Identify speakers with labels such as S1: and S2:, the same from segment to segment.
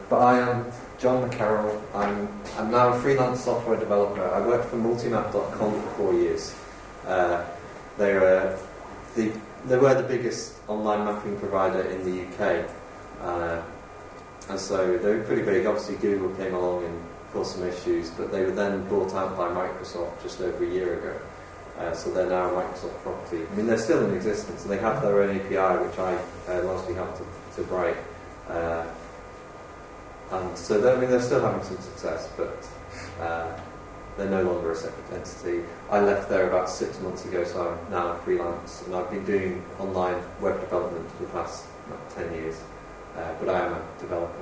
S1: But I am John McCarroll. I'm now a freelance software developer. I worked for Multimap.com for 4 years. They were the biggest online mapping provider in the UK. And so they were pretty big. Obviously Google came along and caused some issues, but they were then bought out by Microsoft just over a year ago. So they're now a Microsoft property. I mean, they're still in existence, and they have their own API, which I largely helped to write. And so they're still having some success, but they're no longer a separate entity. I left there about 6 months ago, so I'm now freelance, and I've been doing online web development for the past 10 years. But I am a developer.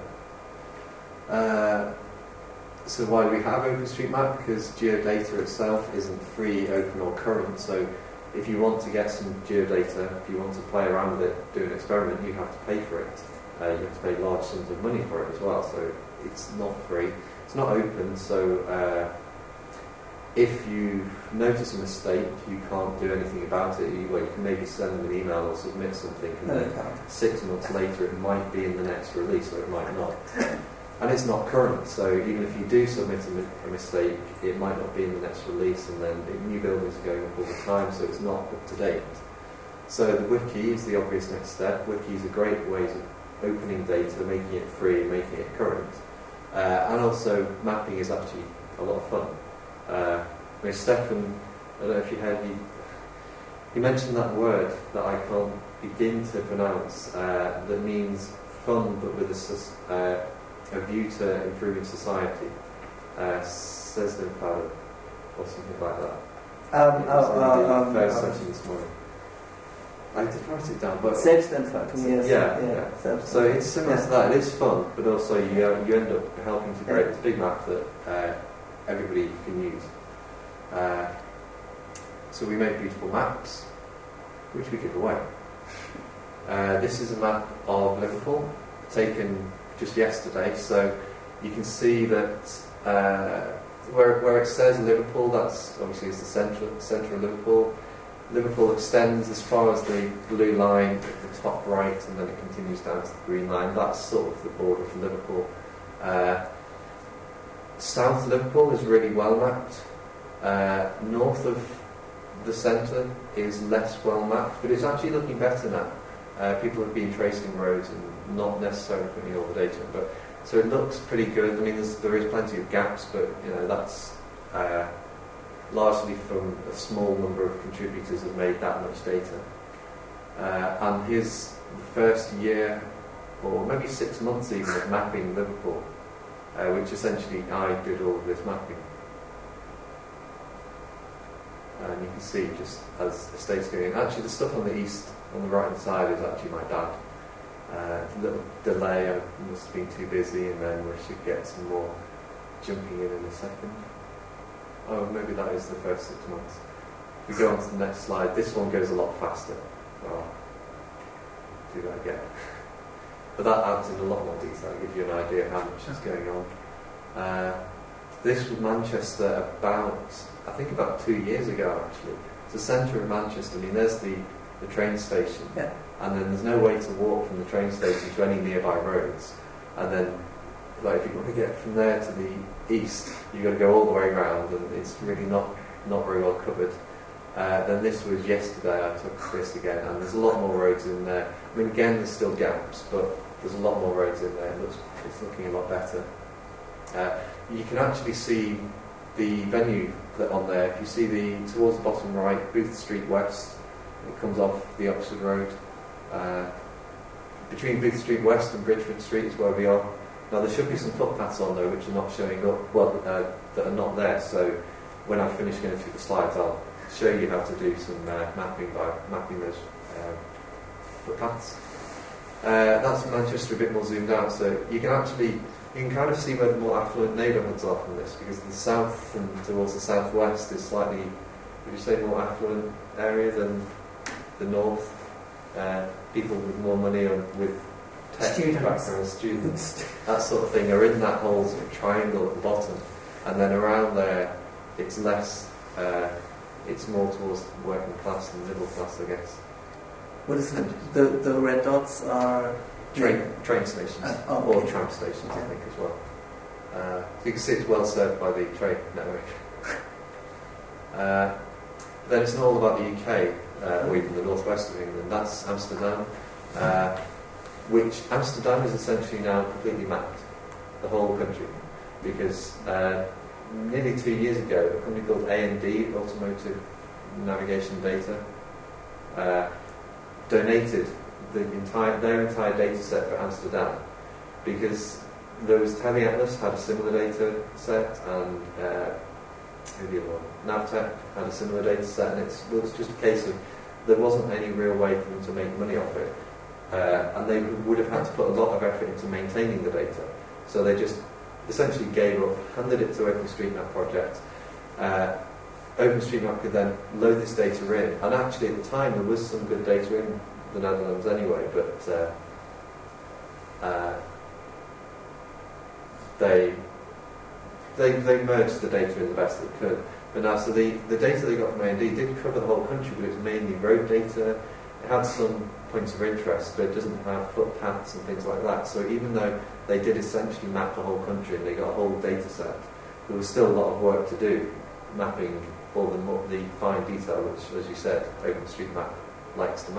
S1: So why do we have OpenStreetMap? Because geodata itself isn't free, open or current. So if you want to get some geodata, if you want to play around with it, do an experiment, you have to pay for it. You have to pay large sums of money for it as well. So it's not free. It's not open. So if you notice a mistake, you can't do anything about it. You can maybe send them an email or submit something, and then 6 months later it might be in the next release, or it might not. And it's not current, so even if you do submit a mistake, it might not be in the next release, and then new buildings are going up all the time, so it's not up to date. So the wiki is the obvious next step. Wikis are great ways of opening data, making it free, making it current. And also mapping is actually a lot of fun. Stefan, I don't know if you heard, he mentioned that word that I can't begin to pronounce, that means fun but with a view to improving society. Selbstentfaltung, or something like that. First session this morning. I did write it down, but
S2: Selbstentfaltung, yes.
S1: Yeah. So it's similar to that. It is fun, but also you end up helping to create this big map that everybody can use. So we make beautiful maps, which we give away. This is a map of Liverpool, taken just yesterday. So you can see that where it says Liverpool, that's obviously is the centre of Liverpool. Liverpool extends as far as the blue line at the top right, and then it continues down to the green line. That's sort of the border for Liverpool. South Liverpool is really well mapped. North of the centre is less well mapped, but it's actually looking better now. People have been tracing roads and not necessarily putting all the data in, but so it looks pretty good. I mean, there is plenty of gaps, but that's largely from a small number of contributors that made that much data. And here's the first year, or maybe 6 months even, of mapping Liverpool, which essentially I did all of this mapping. And you can see just as the state's going. Actually, the stuff on the east, on the right hand side, is actually my dad. A little delay, I must have been too busy, and then we should get some more jumping in a second. Oh, maybe that is the first 6 months. We go on to the next slide. This one goes a lot faster. So I'll do that again. But that adds in a lot more detail, give you an idea of how much is going on. This was Manchester about 2 years ago, actually. It's the centre of Manchester. I mean, there's the train station, and then there's no way to walk from the train station to any nearby roads. And then, if you want to get from there to the east, you've got to go all the way around, and it's really not very well covered. Then this was yesterday. I took this again, and there's a lot more roads in there. I mean, again, there's still gaps, but there's a lot more roads in there. It's looking a lot better. You can actually see the venue on there. If you see towards the bottom right, Booth Street West, it comes off the Oxford Road. Between Booth Street West and Bridgeford Street is where we are. Now there should be some footpaths on there which are not showing up, that are not there. So when I finish going through the slides, I'll show you how to do some mapping by mapping those footpaths. That's Manchester a bit more zoomed out, so you can kind of see where the more affluent neighbourhoods are from this, because the south and towards the southwest is slightly, would you say, more affluent area than the north. People with more money or with tech backgrounds, students, that sort of thing, are in that whole sort of triangle at the bottom, and then around there it's less, it's more towards the working class and middle class, I guess.
S2: What is it? The red dots are
S1: train stations or tram stations, I think, as well. So you can see it's well served by the train network. Then it's not all about the UK, or even the northwest of England. That's Amsterdam, which Amsterdam is essentially now completely mapped, the whole country, because nearly 2 years ago, a company called A&D, Automotive Navigation Data, donated their entire data set for Amsterdam, because there was Teleatlas had a similar data set, and Navtech had a similar data set, and it was just a case of there wasn't any real way for them to make money off it, and they would have had to put a lot of effort into maintaining the data. So they just essentially gave up, handed it to OpenStreetMap project. OpenStreetMap could then load this data in, and actually at the time there was some good data in the Netherlands anyway, but they merged the data in the best they could. But now, so the data they got from A&D did cover the whole country, but it was mainly road data. It had some points of interest, but it doesn't have footpaths and things like that. So even though they did essentially map the whole country and they got a whole data set, there was still a lot of work to do, mapping all the fine detail, which, as you said, OpenStreetMap likes to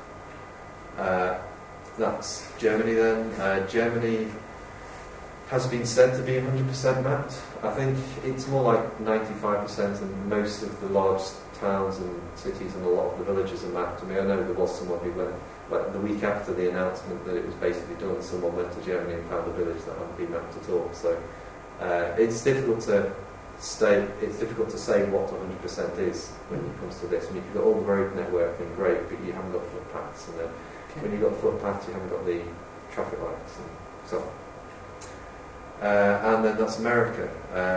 S1: map. That's Germany then. Germany has been said to be 100% mapped. I think it's more like 95%, and most of the large towns and cities and a lot of the villages are mapped. I mean, I know there was someone who went, like the week after the announcement that it was basically done, someone went to Germany and found a village that hadn't been mapped at all. So it's difficult to say what 100% is when it comes to this. I mean, if you've got all the road network, then great, but you haven't got footpaths, and then when you've got footpaths, you haven't got the traffic lights and so on. And then that's America.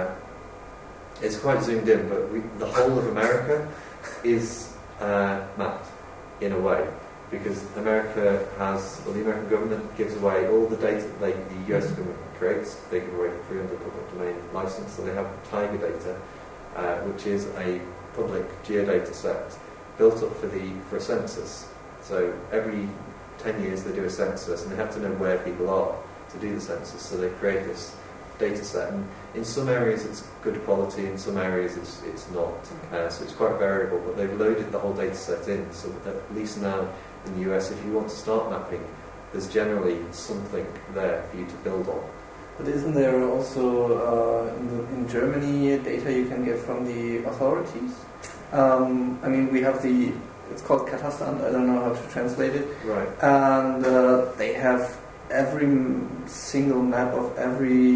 S1: It's quite zoomed in, but the whole of America is mapped in a way, because America the American government gives away all the data that the US government creates. They give away for free under public domain license. So they have Tiger data, which is a public geodata set built up for a census. So every 10 years they do a census, and they have to know where people are to do the census. So they create this data set, and in some areas it's good quality, in some areas it's not. So it's quite variable, but they've loaded the whole data set in, so at least now in the US, if you want to start mapping, there's generally something there for you to build on.
S2: But isn't there also in Germany data you can get from the authorities? I mean, we have it's called Katasteramt, I don't know how to translate it.
S1: Right.
S2: And they have every single map of every...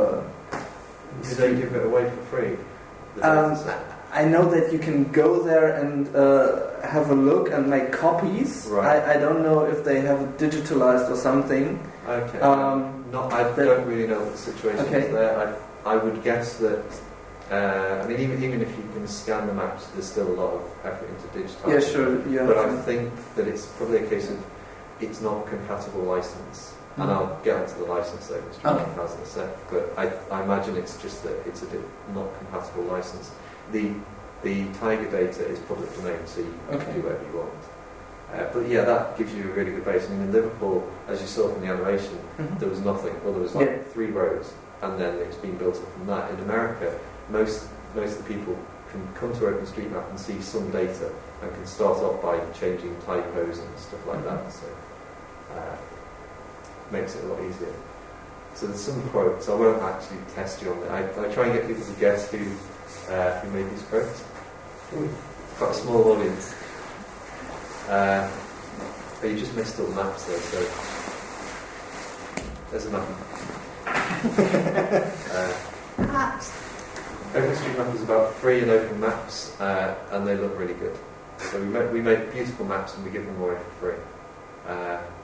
S1: Do they give it away for free?
S2: I know that you can go there and have a look and make copies.
S1: Right.
S2: I don't know if they have it digitalized or something.
S1: Okay. I don't really know what the situation is there. I would guess that... I mean, even if you can scan the maps, there's still a lot of effort into digitizing.
S2: Yeah, sure. Yeah.
S1: But I think that it's probably a case of it's not compatible license. And I'll get onto the license though, which has in a sec. But I imagine it's just that it's a not compatible license. The Tiger data is public domain, so you can do whatever you want. But yeah, that gives you a really good base. I mean, in Liverpool, as you saw from the animation, there was nothing. Well, there was like 3 roads, and then it's been built up from that. In America, most of the people can come to OpenStreetMap and see some data, and can start off by changing typos and stuff like that. So. Makes it a lot easier. So there's some quotes. I won't actually test you on that. I try and get people to guess who made these quotes. Quite a small audience. But you just missed all the maps though, so there's a map.
S2: Maps.
S1: OpenStreetMap is about free and open maps, and they look really good. So we make beautiful maps and we give them away for free.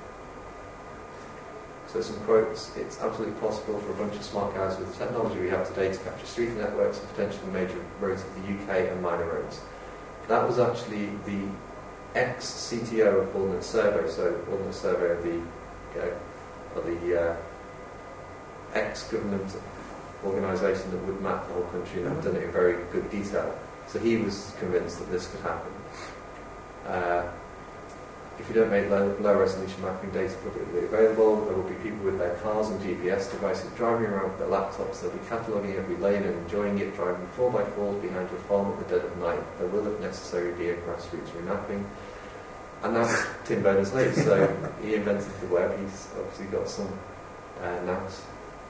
S1: So some quotes: it's absolutely possible for a bunch of smart guys with the technology we have today to capture street networks and potentially major roads of the UK and minor roads. That was actually the ex-CTO of Ordnance Survey, so Ordnance Survey of the ex-government organisation that would map the whole country and had done it in very good detail. So he was convinced that this could happen. if you don't make low resolution mapping data publicly available, there will be people with their cars and GPS devices driving around with their laptops. They'll be cataloguing every lane and enjoying it, driving 4x4s behind your farm at the dead of night. There will, if necessary, be a grassroots remapping. And that's Tim Berners-Lee. So he invented the web. He's obviously got some nous.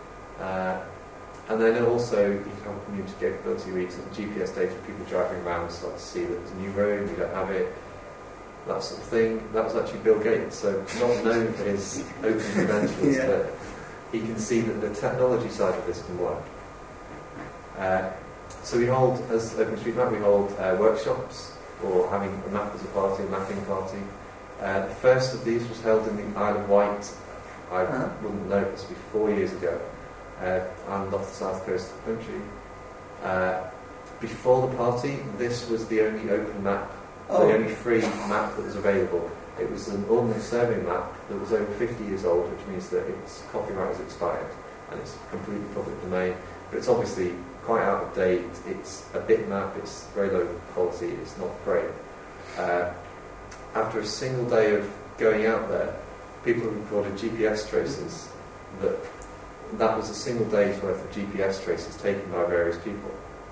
S1: And then also you can have community capability where you take the GPS data of people driving around, start to see that there's a new road, you don't have it, that sort of thing. That was actually Bill Gates, so not known for his open credentials,
S2: Yeah.
S1: but he can see that the technology side of this can work. So we hold, as OpenStreetMap, we hold workshops for having a map as a party, a mapping party. The first of these was held in the Isle of Wight, I wouldn't know, this would be 4 years ago, and off the south coast of the country. Before the party, this was the only open map, the only free map that was available. It was an Ordnance Survey map that was over 50 years old, which means that its copyright has expired, and it's completely public domain. But it's obviously quite out of date. It's a bitmap. It's very low quality. It's not great. After a single day of going out there, people have recorded GPS traces that was a single day's worth of GPS traces taken by various people.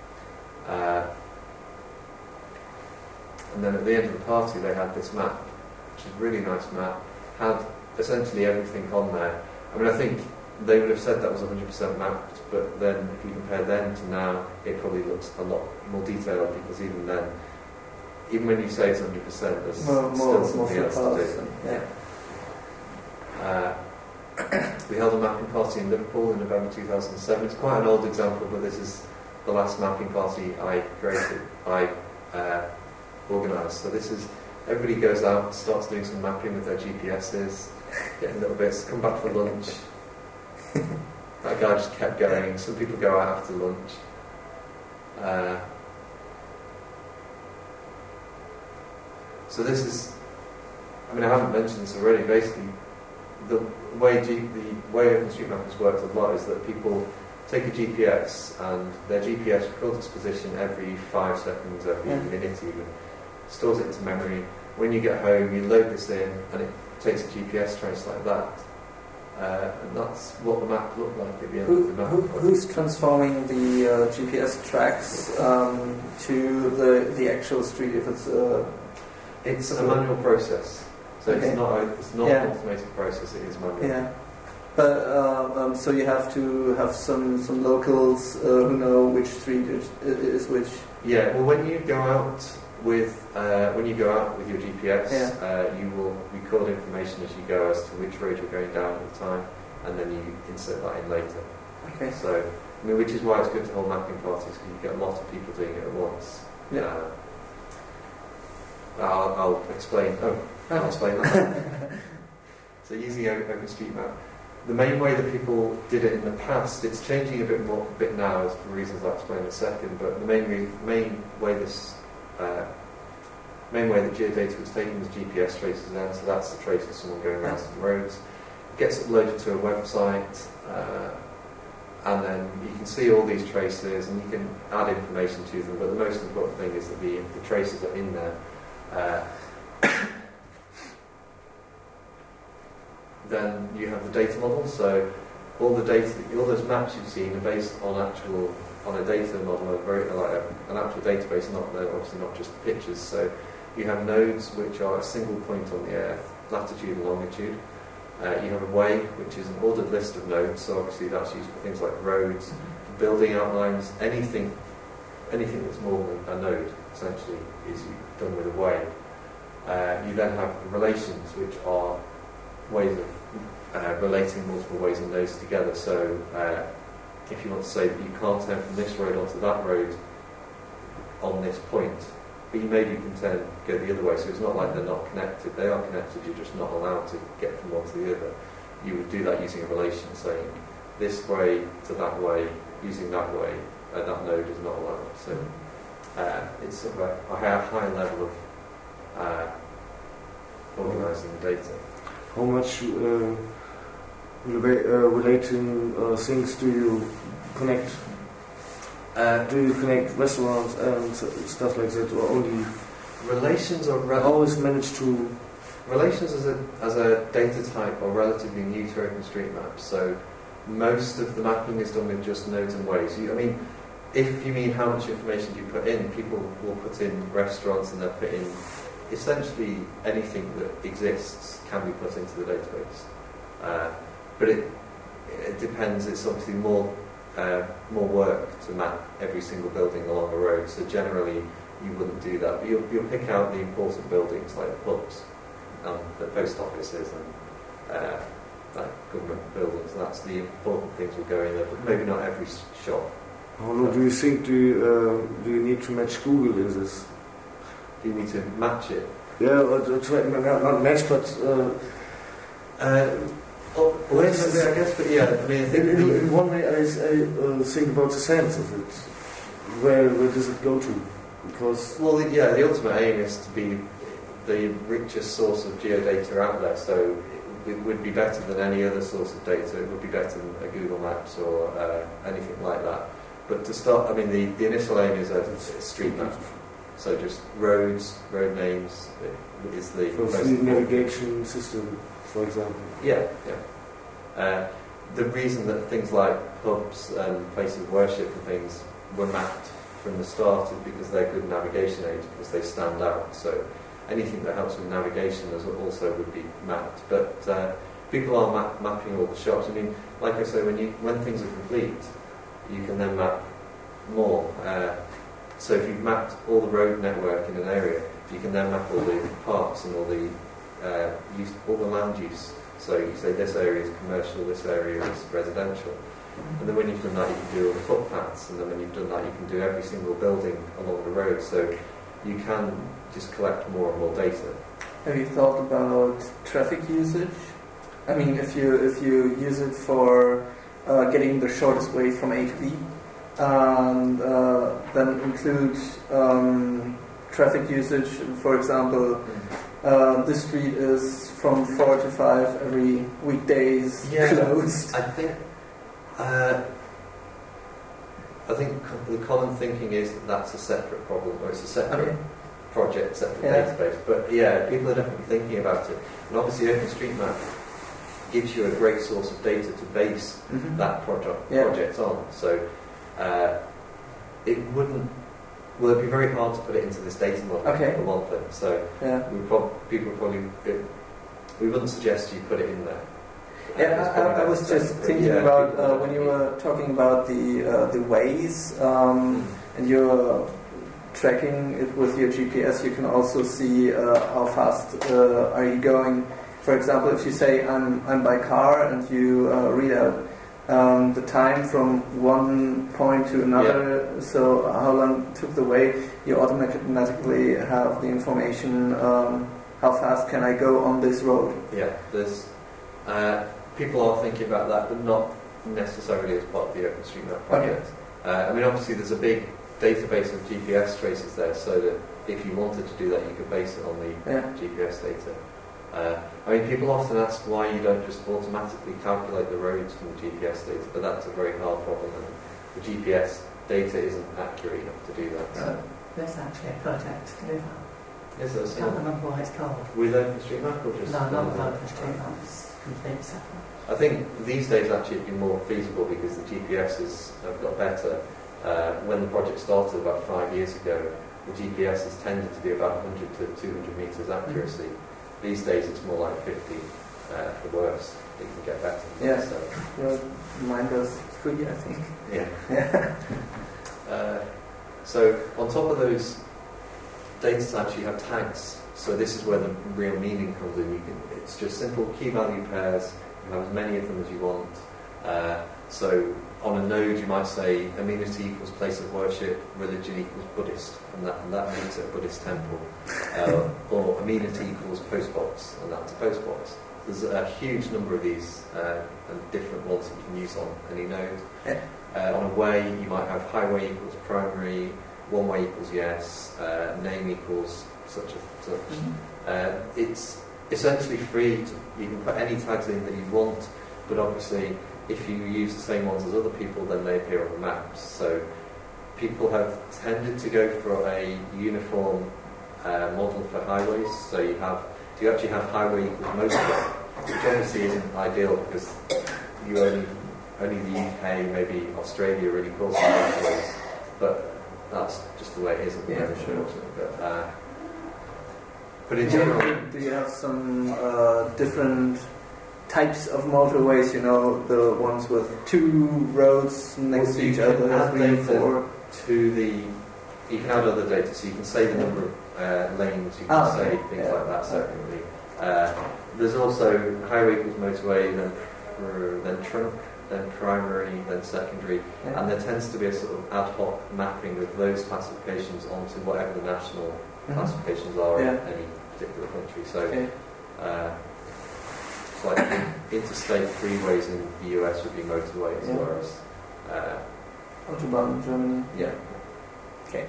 S1: And then at the end of the party they had this map, which is a really nice map, had essentially everything on there. I mean, I think they would have said that was 100% mapped, but then if you compare then to now, it probably looks a lot more detailed, because even then, even when you say it's 100%, there's still something else to do.
S2: Yeah.
S1: We held a mapping party in Liverpool in November 2007. It's quite an old example, but this is the last mapping party I organised. So this is, everybody goes out, starts doing some mapping with their GPSs, getting little bits, come back for lunch. That guy just kept going. Some people go out after lunch. So this is, I mean, I haven't mentioned this already. Basically, the way OpenStreetMap has worked a lot is that people take a GPS and their GPS records its position every 5 seconds, every minute even, stores it into memory. When you get home, you load this in and it takes a GPS trace like that. And that's what the map looked like at the end of the map.
S2: Who's transforming the GPS tracks to the actual street? If
S1: it's a manual process, so
S2: okay.
S1: it's not an automated process. It is manual.
S2: Yeah, but so you have to have some locals who know which street is which.
S1: Yeah. Well, when you go out with your GPS, you will record information as you go as to which road you're going down at the time, and then you insert that in later.
S2: Okay.
S1: So, I mean, which is why it's good to hold mapping parties, because you get a lot of people doing it at once.
S2: Yeah.
S1: I'll explain. I'll explain that. So, using OpenStreetMap, the main way that people did it in the past, it's changing a bit now, for reasons I'll explain in a second. But the main way that geodata was taken was GPS traces then, so that's the trace of someone going around some roads. It gets uploaded to a website, and then you can see all these traces and you can add information to them, but the most important thing is that the traces are in there. Then you have the data model, so all those maps you've seen are based on a data model, an actual database, obviously not just pictures. So you have nodes which are a single point on the Earth, latitude and longitude. You have a way, which is an ordered list of nodes, so obviously that's used for things like roads, building outlines, anything that's more than a node, essentially, is done with a way. You then have relations, which are ways of relating multiple ways and nodes together. So if you want to say that you can't turn from this road onto that road on this point, but maybe you can go the other way, so it's not like they're not connected. They are connected, you're just not allowed to get from one to the other. You would do that using a relation, saying this way to that way, using that way, that node is not allowed. So it's sort of a higher level of organising the data.
S3: How much relating things do you connect? Do you connect restaurants and stuff like that, or only
S1: relations are
S3: always manage to
S1: Relations as a data type are relatively new to OpenStreetMap, so most of the mapping is done with just nodes and ways. If you mean how much information do you put in, people will put in restaurants and they'll put in essentially anything that exists can be put into the database. But it depends. It's obviously more work to map every single building along a road. So generally, you wouldn't do that. But you'll pick out the important buildings like the pubs, the post offices, and like government buildings. And that's the important things will go in there. But maybe not every shop.
S3: How long do you think do you need to match Google in this?
S1: Do you need to match it?
S3: Yeah, or not match, but
S1: I guess, but yeah, I mean, I think
S3: in one way I think about the sense of it. Where does it go to? Because
S1: the ultimate aim is to be the richest source of geodata out there. So it would be better than any other source of data. It would be better than a Google Maps or anything like that. But to start, I mean, the initial aim is a street map. So just roads, road names is the
S3: navigation system, for example.
S1: Yeah. The reason that things like pubs and places of worship and things were mapped from the start is because they're good navigation aids, because they stand out. So anything that helps with navigation also would be mapped. But people are mapping all the shops. I mean, like I say, when things are complete, you can then map more. So if you've mapped all the road network in an area, you can then map all the parks and all the land use. So you say this area is commercial, this area is residential. And then when you've done that, you can do all the footpaths. And then when you've done that, you can do every single building along the road. So you can just collect more and more data.
S2: Have you thought about traffic usage? I mean, if you use it for getting the shortest way from A to B, and then include traffic usage. For example, this street is from 4 to 5 every weekdays closed.
S1: I think the common thinking is that that's a separate problem, or it's a separate project, separate database. But yeah, people are definitely thinking about it. And obviously, OpenStreetMap gives you a great source of data to base that project on. So it'd be very hard to put it into this data model for one thing. So we wouldn't suggest you put it in there.
S2: I was just thinking about when you were talking about the ways and you're tracking it with your GPS. You can also see how fast are you going. For example, if you say I'm by car and you read out the time from one point to another, so how long took the way, you automatically have the information how fast can I go on this road.
S1: Yeah, there's people are thinking about that, but not necessarily as part of the OpenStreetMap project. I mean, obviously there's a big database of GPS traces there, so that if you wanted to do that, you could base it on the GPS data. I mean, people often ask why you don't just automatically calculate the roads from the GPS data, but that's a very hard problem, and the GPS data isn't accurate enough to do that. So.
S4: There's actually a project to do that.
S1: Is there?
S4: I can't remember what it's called.
S1: With OpenStreetMap or just?
S4: No, not with OpenStreetMap. It's completely separate.
S1: I think these days actually it'd be more feasible because the GPSs have got better. When the project started about 5 years ago, the GPSs tended to be about 100 to 200 meters accuracy. These days it's more like 50 for worse. It can get better.
S2: Yeah.
S1: So.
S2: Mine does 3, I think.
S1: Yeah. So on top of those data types, you have tags. So this is where the real meaning comes in. It's just simple key value pairs. You have as many of them as you want. So on a node, you might say amenity equals place of worship, religion equals Buddhist, and that means a Buddhist temple. Or amenity equals postbox, and that's a postbox. There's a huge number of these and different ones that you can use on any node. On a way, you might have highway equals primary, one way equals yes, name equals such and such. It's essentially free. You can put any tags in that you want, but obviously if you use the same ones as other people, then they appear on the maps. So people have tended to go for a uniform model for highways. So you have do you actually have highway equals motorway? Which obviously isn't ideal because you only the UK, maybe Australia really calls them motorways, but that's just the way it is at the moment, unfortunately. But in general,
S2: do you have some different types of motorways? You know, the ones with 2 roads next to each other, 3, 4.
S1: You can add other data, so you can say the number of lanes, you can say things like that separately. There's also highway equals motorway, then trunk, then primary, then secondary, and there tends to be a sort of ad hoc mapping of those classifications onto whatever the national classifications are in any particular country. So, like interstate freeways in the US would be motorways, whereas
S2: Autobahn in Germany.
S1: Yeah. Okay.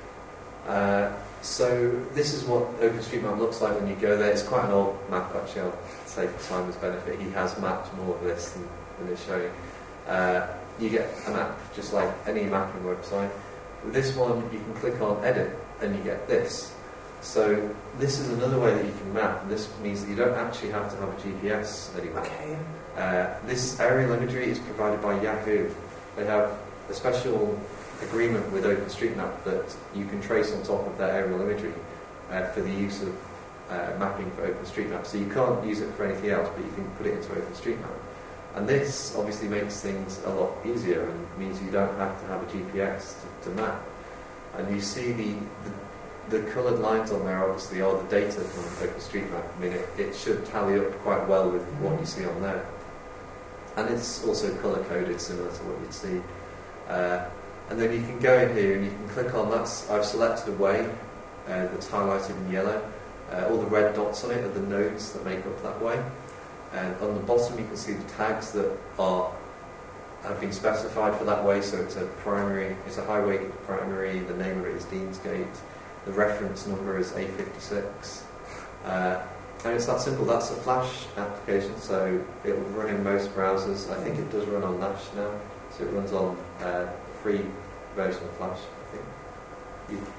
S1: So this is what OpenStreetMap looks like when you go there. It's quite an old map, actually. I'll say for Simon's benefit, he has mapped more of this than it's showing. You get a map just like any mapping website. With this one, you can click on Edit, and you get this. So this is another way that you can map, and this means that you don't actually have to have a GPS anymore.
S2: Okay.
S1: This aerial imagery is provided by Yahoo. They have a special agreement with OpenStreetMap that you can trace on top of their aerial imagery for the use of mapping for OpenStreetMap. So you can't use it for anything else, but you can put it into OpenStreetMap. And this obviously makes things a lot easier and means you don't have to have a GPS to map. And you see the coloured lines on there obviously are the data from OpenStreetMap. I mean, it should tally up quite well with what you see on there. And it's also colour-coded, similar to what you'd see. And then you can go in here and you can click on I've selected a way that's highlighted in yellow. All the red dots on it are the nodes that make up that way. And on the bottom you can see the tags that have been specified for that way. So it's a highway primary, the name of it is Deansgate, the reference number is A56. And it's that simple. That's a Flash application, so it will run in most browsers. I think it does run on Lash now, so it runs on free version of Flash, I think.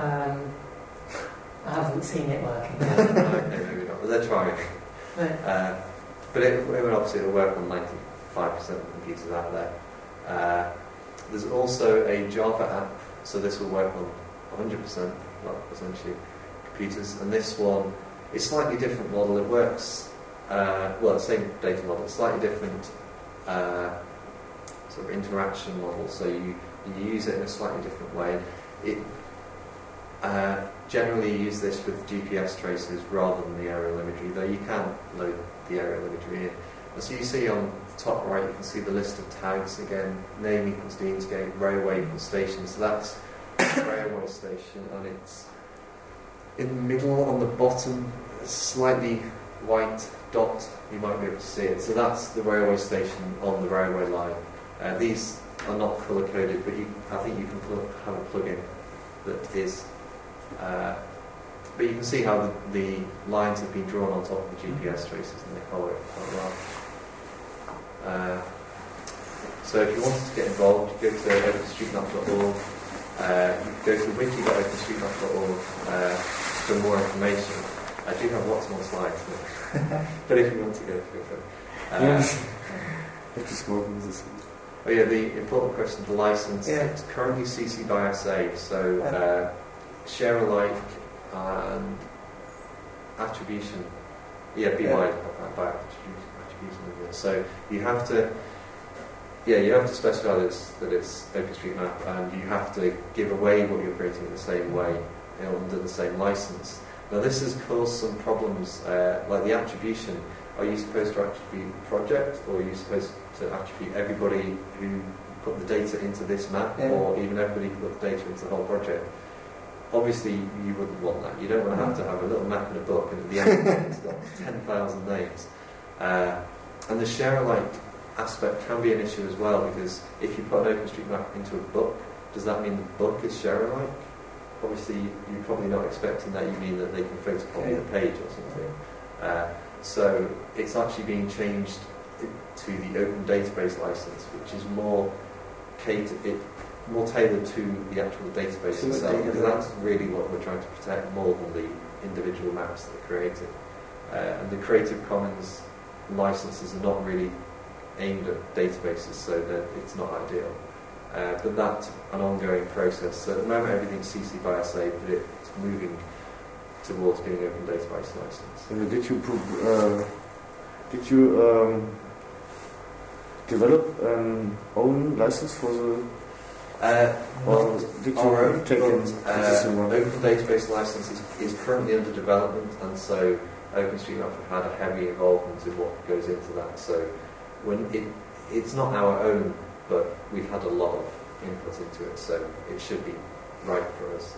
S4: I haven't seen it working.
S1: Okay, maybe not, but they're trying. But obviously it'll work on 95% of computers out there. There's also a Java app, so this will work on 100%, well, essentially, computers. And this one, it's slightly different model. It works, the same data model, slightly different sort of interaction model. So you use it in a slightly different way. It generally use this with GPS traces rather than the aerial imagery, though you can load the aerial imagery in. And so you see on the top right, you can see the list of tags again. Name equals Deansgate, railway equals station. So that's a railway station, and it's in the middle on the bottom, a slightly white dot. You might be able to see it. So that's the railway station on the railway line. These are not colour coded, but I think you can have a plugin that is. But you can see how the lines have been drawn on top of the GPS traces, and they follow it quite well. So if you wanted to get involved, you go to openstreetmap.org. You can go to wiki.openstreetmap.org for more information. I do have lots more slides, but if you want to go through it. Oh yeah, the important question, the license. Yeah. It's currently CC by SA, so share alike and attribution. Yeah, BY by attribution. So you have to specify that it's OpenStreetMap, and you have to give away what you're creating in the same way, under the same license. Now this has caused some problems, like the attribution. Are you supposed to attribute the project, or are you supposed to attribute everybody who put the data into this map, or even everybody who put the data into the whole project? Obviously, you wouldn't want that. You don't want to have a little map in a book, and at the end it's got 10,000 names. And the share-alike aspect can be an issue as well, because if you put an OpenStreetMap into a book, does that mean the book is share-alike? Obviously, you're probably not expecting that. You mean that they can photocopy the page or something. So it's actually being changed to the Open Database license, which is more tailored to the actual database itself, because that's really what we're trying to protect more than the individual maps that are created. And the Creative Commons licenses are not really aimed at databases, so that it's not ideal. But that's an ongoing process. So at the moment everything's CC by SA, but it's moving towards being open database license.
S3: Did you develop an own license for the? Or did you take
S1: open database license is currently under development, and so OpenStreetMap have had a heavy involvement in what goes into that. So it's not our own, but we've had a lot of input into it, so it should be right for us.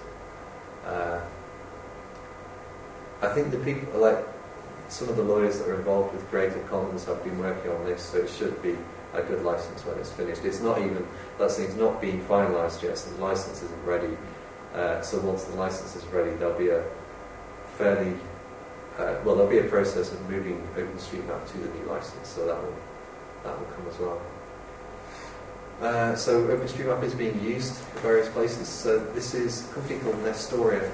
S1: I think the people, like some of the lawyers that are involved with Creative Commons, have been working on this, so it should be a good license when it's finished. It's not even, that's it's not being finalised yet, so the license isn't ready. So once the license is ready, there'll be a fairly, there'll be a process of moving OpenStreetMap to the new license, so that will come as well. So OpenStreetMap is being used for various places. So this is a company called Nestoria.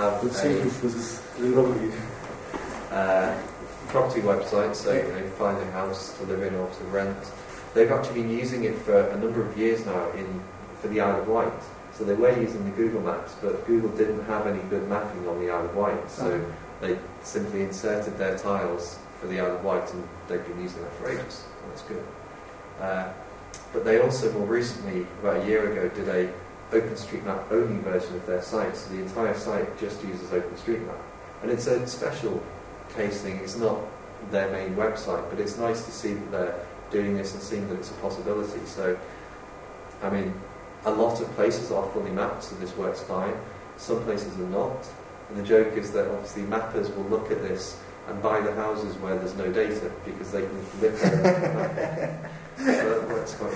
S1: Property website, so you know, find a house to live in or to rent. They've actually been using it for a number of years now for the Isle of Wight. So they were using the Google Maps, but Google didn't have any good mapping on the Isle of Wight, so they simply inserted their tiles for the Isle of Wight, and they've been using that for ages. That's good. But they also more recently, about a year ago, did a OpenStreetMap only version of their site, so the entire site just uses OpenStreetMap. And it's a special case thing, it's not their main website, but it's nice to see that they're doing this and seeing that it's a possibility. So, I mean, a lot of places are fully mapped, so this works fine. Some places are not. And the joke is that obviously mappers will look at this and buy the houses where there's no data, because they can live there. So that works quite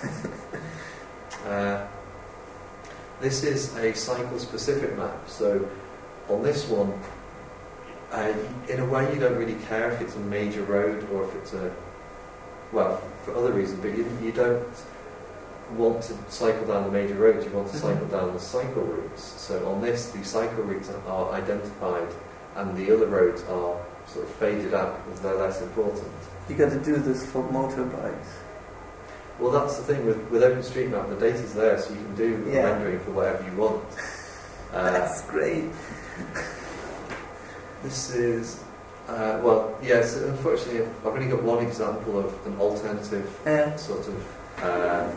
S1: well. This is a cycle-specific map. So on this one, in a way you don't really care if it's a major road or if it's for other reasons, but you don't want to cycle down the major roads, you want to cycle down the cycle routes. So on this, the cycle routes are identified and the other roads are sort of faded out because they're less important.
S2: You got to do this for motorbikes.
S1: Well, that's the thing with OpenStreetMap, the data's there, so you can do rendering for whatever you want.
S2: That's great.
S1: This is, yes, unfortunately I've only got one example of an alternative sort of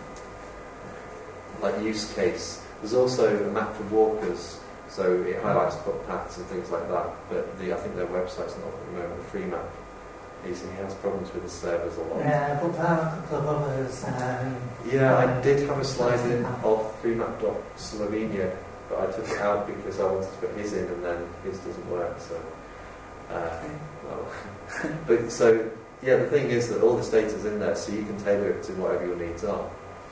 S1: use case. There's also a map for walkers, so it highlights footpaths and things like that, but I think their website's not at the moment, the free map. He has problems with the servers a lot.
S4: Yeah, but there are a couple of others.
S1: I did have a slide in of freemap.Slovenia, but I took it out because I wanted to put his in and then his doesn't work. So, but so yeah, the thing is that all this data's in there, so you can tailor it to whatever your needs are.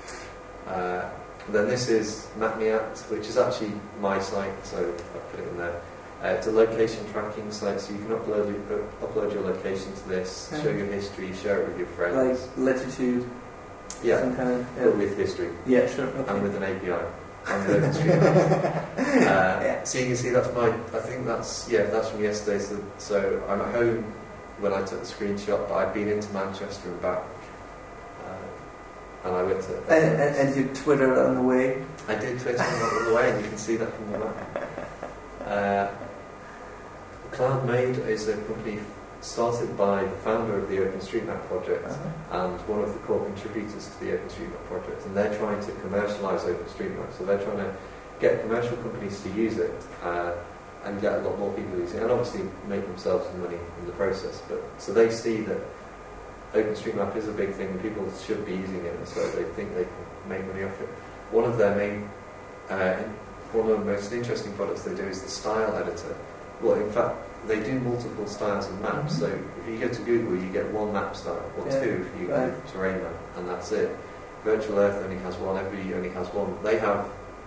S1: Then this is MapMeAt, which is actually my site, so I put it in there. It's a location tracking site, so you can upload your location to this, show your history, share it with your friends.
S2: Like latitude?
S1: Yeah,
S2: some kind of,
S1: but with history.
S2: Yeah, sure. Okay.
S1: And with an API. And with OpenStreetMap. So you can see that's I think that's from yesterday. So I'm at home when I took the screenshot, but I've been into Manchester and back. And I went to...
S2: And you Twittered on the way?
S1: I did Twitter on the way, and you can see that from the map. CloudMade is a company started by the founder of the OpenStreetMap project and one of the core contributors to the OpenStreetMap project, and they're trying to commercialise OpenStreetMap. So they're trying to get commercial companies to use it and get a lot more people using it, and obviously make themselves some money in the process. But so they see that OpenStreetMap is a big thing and people should be using it, and so they think they can make money off it. One of their main, one of the most interesting products they do is the style editor. Well, in fact, they do multiple styles of maps. So if you go to Google, you get one map style, or two if you go to terrain map, and that's it. Virtual Earth only has one, Every only has one. They have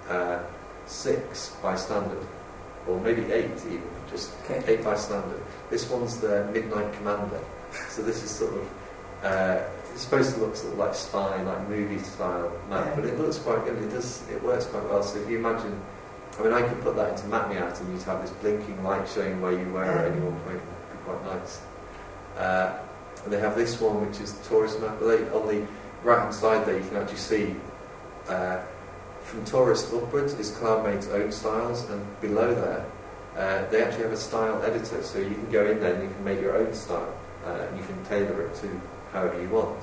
S1: 6 by standard, or maybe 8 even, just 8 by standard. This one's the Midnight Commander. So this is sort of, it's supposed to look sort of like spy, like movie style map, but it looks quite good. It works quite well. So if you imagine, I mean, I could put that into MapMeAt and you'd have this blinking light showing where you were at any one point. It'd be quite nice. And they have this one, which is the tourist map. On the right-hand side there, you can actually see from tourist upwards is CloudMade's own styles, and below there, they actually have a style editor, so you can go in there and you can make your own style, and you can tailor it to however you want.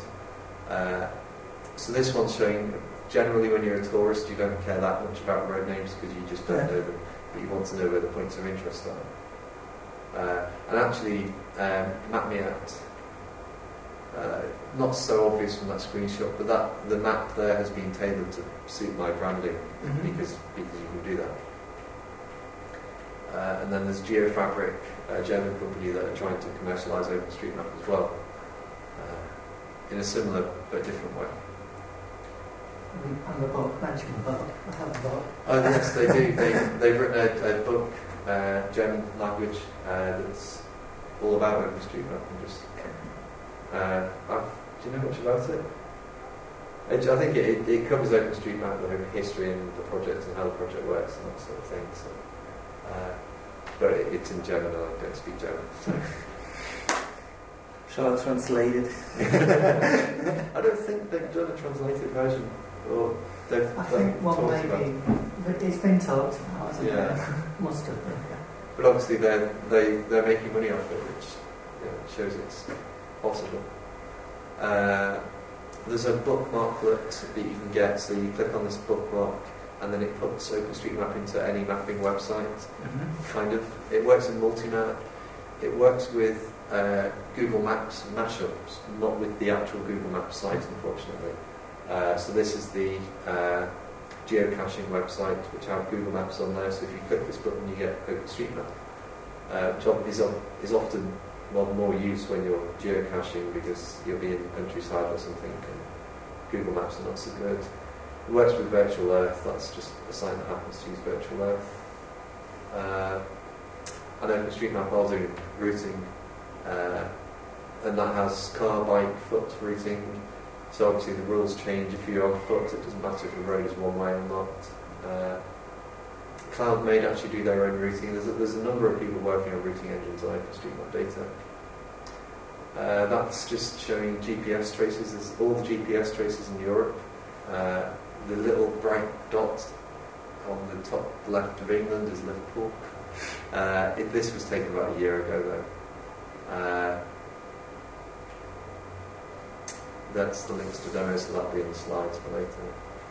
S1: So this one's showing, generally when you're a tourist, you don't care that much about road names because you just don't know them, but you want to know where the points of interest are. And actually, MapMeAt, not so obvious from that screenshot, but the map there has been tailored to suit my branding, because you can do that. And then there's GeoFabric, a German company that are trying to commercialise OpenStreetMap as well, in a similar but different way.
S4: And the book, mention the book. I have a book.
S1: Oh yes, they do. They've written a book, German language, that's all about OpenStreetMap. And just, do you know much about it? I think it covers OpenStreetMap, the history and the project and how the project works and that sort of thing. So, but it's in German, and I don't speak German. So.
S2: Shall I translate it?
S1: I don't think they've done a translated version. Or
S4: I think one maybe, but it's been talked about, hasn't it? Must have been. Yeah.
S1: But obviously they're making money off it, which shows it's possible. There's a bookmarklet that you can get, so you click on this bookmark and then it puts OpenStreetMap into any mapping website. Kind of. It works in multi-map. It works with Google Maps mashups, not with the actual Google Maps site, unfortunately. So this is the geocaching website, which have Google Maps on there. So if you click this button, you get OpenStreetMap, which is often more used when you're geocaching because you'll be in the countryside or something, and Google Maps are not so good. It works with Virtual Earth. That's just a site that happens to use Virtual Earth. And OpenStreetMap are doing routing, and that has car, bike, foot routing. So obviously the rules change if you're on foot. It doesn't matter if the road is one way or not. CloudMade actually do their own routing. There's a number of people working on routing engines on OpenStreetMap data. That's just showing GPS traces. There's all the GPS traces in Europe. The little bright dot on the top left of England is Liverpool. This was taken about a year ago though. That's the links to demos, so that'll be in the slides for later.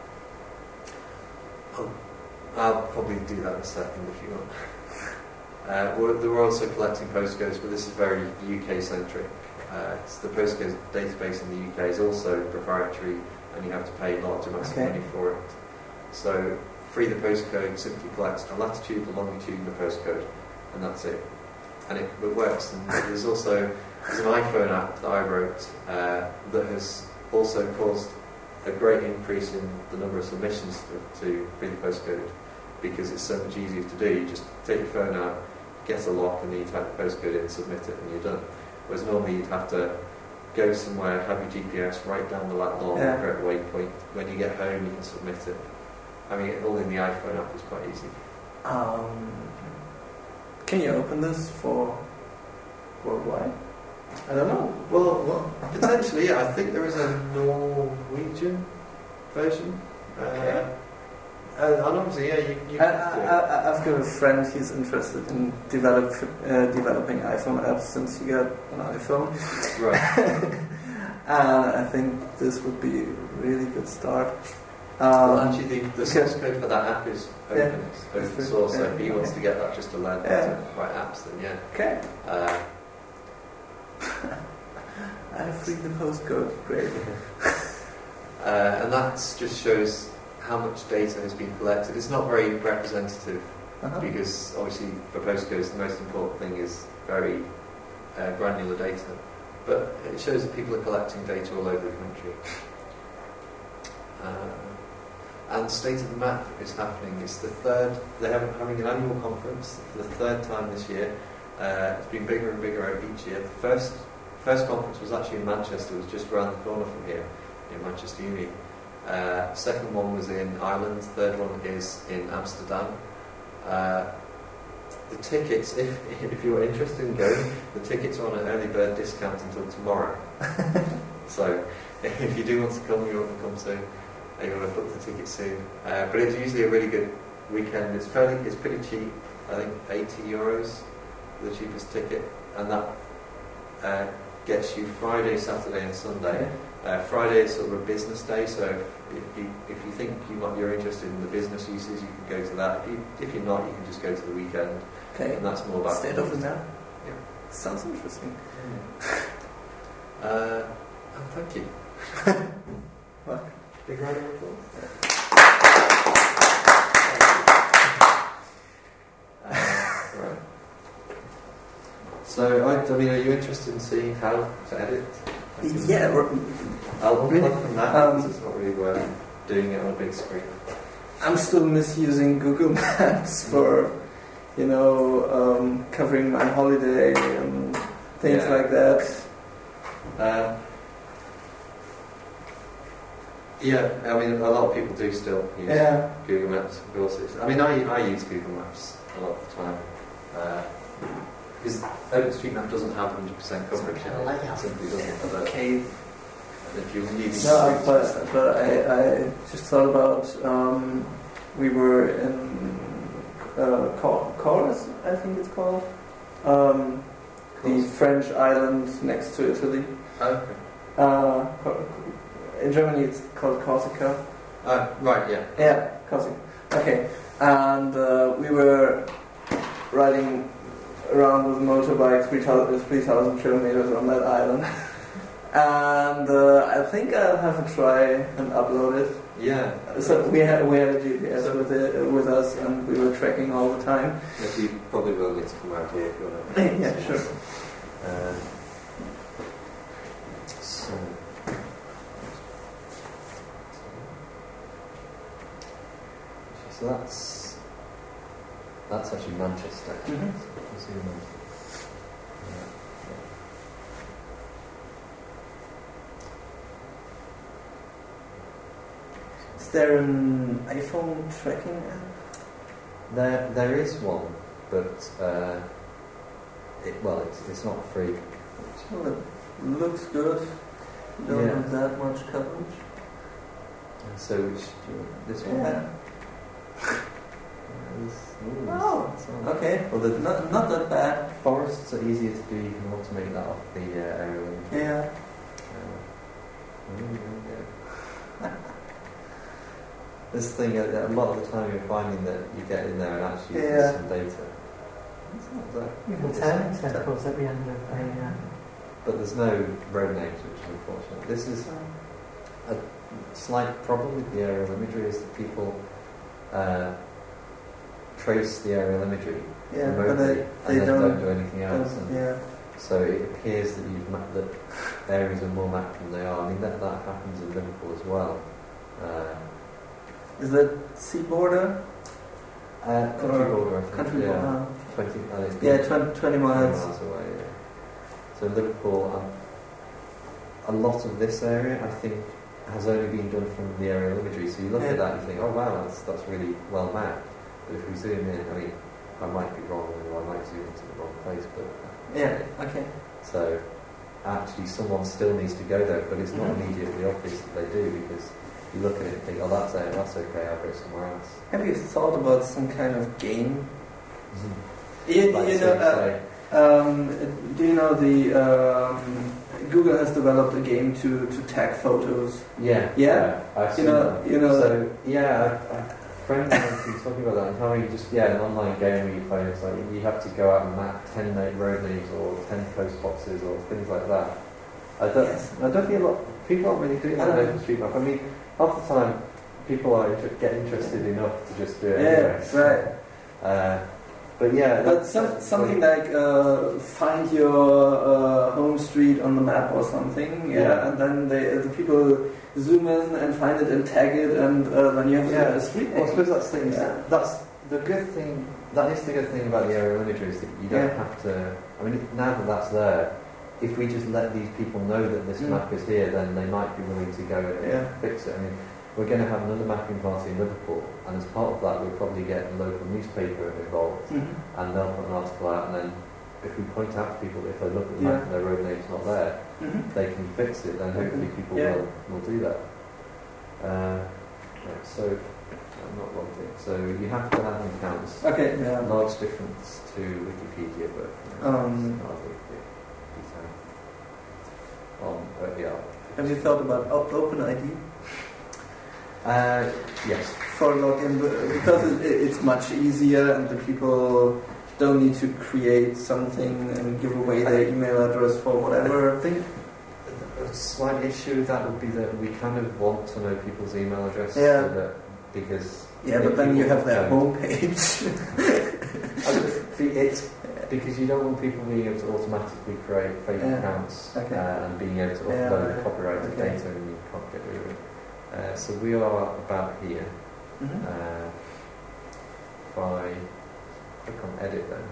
S1: I'll probably do that in a second if you want. We're also collecting postcodes, but this is very UK-centric. The postcodes database in the UK is also proprietary, and you have to pay large amounts of money for it. So, Free the Postcode simply collects the latitude, the longitude, and the postcode, and that's it. And it works. And there's an iPhone app that I wrote that has also caused a great increase in the number of submissions to Free the Postcode, because it's so much easier to do. You just take your phone out, get a lock, and then you type the postcode in, submit it, and you're done. Whereas normally you'd have to go somewhere, have your GPS, write down the lat long, create a waypoint. When you get home, you can submit it. I mean, all in the iPhone app is quite easy.
S2: Can you open this for worldwide? I don't know.
S1: Well, potentially, yeah. I think there is a Norwegian version. And obviously, yeah, you
S2: I've got a friend, he's interested in developing iPhone apps since he got an iPhone.
S1: Right.
S2: And I think this would be a really good start.
S1: Well, actually, the source code for that app is open, open source, so if he wants to get that just to learn how to write apps, then yeah.
S2: Okay. I have Free the Postcode, great.
S1: And that just shows how much data has been collected. It's not very representative, because obviously for postcodes the most important thing is very granular data. But it shows that people are collecting data all over the country. And State of the Map is happening. It's the third. They're having an annual conference for the third time this year. It's been bigger and bigger each year. The first conference was actually in Manchester. It was just around the corner from here, in Manchester Uni. Second one was in Ireland. Third one is in Amsterdam. the tickets, if you're interested in going, the tickets are on an early bird discount until tomorrow. So if you do want to come, you want to come soon. You want to book the ticket soon. But it's usually a really good weekend. It's pretty cheap. I think €80 the cheapest ticket, and that gets you Friday, Saturday, and Sunday. Friday is sort of a business day, so if you think you're interested in the business uses, you can go to that. If you're not, you can just go to the weekend.
S2: Okay.
S1: And that's more about
S2: State of the map.
S1: Yeah.
S2: Sounds interesting.
S1: Thank you.
S2: What?
S1: Big round of applause. Right. So, I mean, are you interested in seeing how to edit?
S2: Yeah.
S1: I'll
S2: Really?
S1: click from that because it's not really worth doing it on a big screen.
S2: I'm still misusing Google Maps for, covering my holiday and things like that.
S1: Yeah, I mean, a lot of people do still use Google Maps, of course. I mean, I use Google Maps a lot of the time. Because OpenStreetMap doesn't have 100% coverage yet. It simply doesn't.
S2: Okay.
S1: If you're using
S2: No, but I just thought about, we were in Corus, I think it's called. The French island next to Italy.
S1: Okay.
S2: In Germany it's called Corsica.
S1: Right, yeah.
S2: Yeah, Corsica. Okay. And we were riding around with a motorbike 3,000 kilometers on that island. And I think I'll have a try and upload it.
S1: Yeah.
S2: So we had a GPS with us, and we were tracking all the time.
S1: Yes, you probably will need to come out here if you want to.
S2: Yeah, sure.
S1: So that's actually Manchester.
S2: Mm-hmm. Is there an iPhone tracking app?
S1: There is one, but it's not free.
S2: Well, it looks good. Don't have that much coverage.
S1: And so this one.
S2: Yeah. Oh, okay.
S1: Well,
S2: not that bad.
S1: Forests are easier to do. You can automate that off the aerial imagery.
S2: Yeah.
S1: This thing, a lot of the time you're finding that you get in there and actually use some data. It's not that.
S4: You can turn circles at the end of a...
S1: But there's no road names, which is unfortunate. This is a slight problem with the aerial imagery is that people trace the aerial imagery remotely
S2: but they
S1: don't do anything else. So it appears that you've mapped that areas are more mapped than they are. I mean that happens in Liverpool as well.
S2: Is that sea border?
S1: Country border, I think.
S2: Country border. 20 miles
S1: away. Yeah. So Liverpool, a lot of this area, I think, has only been done from the aerial imagery. So you look at that and you think, oh wow, that's really well mapped. But if we zoom in, I mean, I might be wrong, or I might zoom into the wrong place, but
S2: okay.
S1: So actually, someone still needs to go there, but it's not immediately obvious that they do because you look at it and think, oh, that's it, that's okay, I'll go somewhere else.
S2: Have you thought about some kind of game?
S1: Mm-hmm.
S2: Do you know the Google has developed a game to tag photos?
S1: Yeah. I've seen that.
S2: So
S1: a friend of mine was talking about that and how you just an online game where you play. It's like you have to go out and map 10 road names or 10 post boxes or things like that. I don't think a lot of people aren't really doing that on OpenStreetMap. I mean, half the time people get interested enough to just do it anyway.
S2: Right.
S1: But
S2: something like find your home street on the map or something, and then the people zoom in and find it and tag it, and then you have a street name.
S1: Well, I suppose that's the good thing. That is the good thing about the aerial imagery is that you don't have to. I mean, now that that's there, if we just let these people know that this map is here, then they might be willing to go and fix it. I mean, we're going to have another mapping party in Liverpool, and as part of that we'll probably get a local newspaper involved, and they'll put an article out, and then if we point out to people, if they look at the map and their road name's not there, they can fix it, then hopefully people will do that. Right, so, I'm not logged in. So you have to have accounts.
S2: Okay, yeah.
S1: Large difference to Wikipedia, but it's not a big detail.
S2: Have you thought about OpenID?
S1: Yes.
S2: For login, because it's much easier and the people don't need to create something and give away their email address for whatever.
S1: I think a slight issue with that would be that we kind of want to know people's email address.
S2: Yeah.
S1: So that, because
S2: but then you have their homepage.
S1: It's because you don't want people being able to automatically create fake accounts and being able to upload copyrighted data and you can't get rid of it. So we are about here. If I click on edit then.